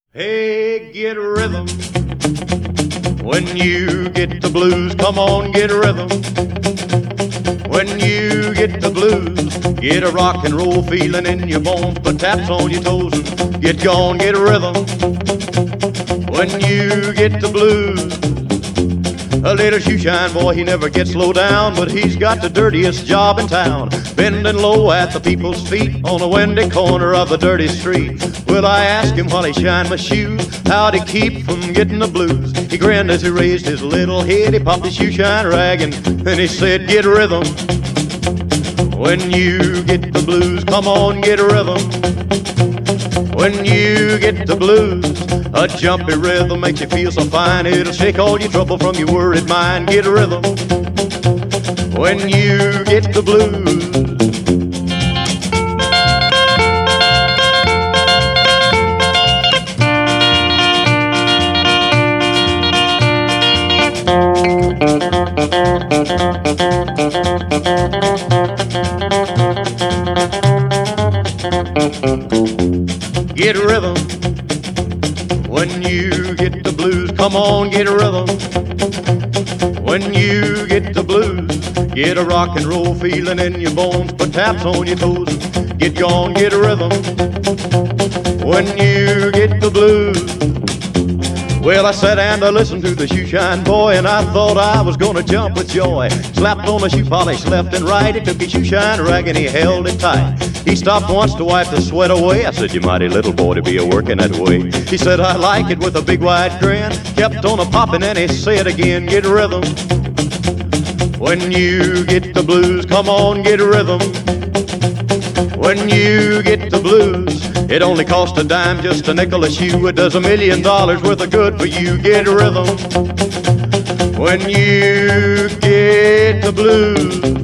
Hey, get rhythm. When you get the blues, come on, get rhythm. When you get the blues, get a rock and roll feeling in your bones, put taps on your toes and get gone, get rhythm. When you get the blues, a little shoeshine boy, he never gets low down, but he's got the dirtiest job in town, bending low at the people's feet on a windy corner of a dirty street. Well, I asked him while he shined my shoes, how'd he keep from getting the blues? He grinned as he raised his little head, he popped his shoeshine rag and he said, get rhythm. When you get the blues, come on, get rhythm. When you get the blues, a jumpy rhythm makes you feel so fine, it'll shake all your trouble from your worried mind. Get a rhythm when you get the blues. Get a rhythm when you get the blues. Come on, get a rhythm when you get the blues. Get a rock and roll feeling in your bones, put taps on your toes and get gone, get a rhythm when you get the blues. Well, I sat and I listened to the shoeshine boy, and I thought I was gonna jump with joy. Slapped on the shoe polish left and right, he took his shoeshine rag and he held it tight. He stopped once to wipe the sweat away. I said, you mighty little boy to be a-working that way. He said, I like it, with a big wide grin. Kept on a-popping and he said again, get rhythm. When you get the blues, come on, get rhythm. When you get the blues, it only costs a dime, just a nickel a shoe. It does $1 million worth of good for you. Get rhythm when you get the blues.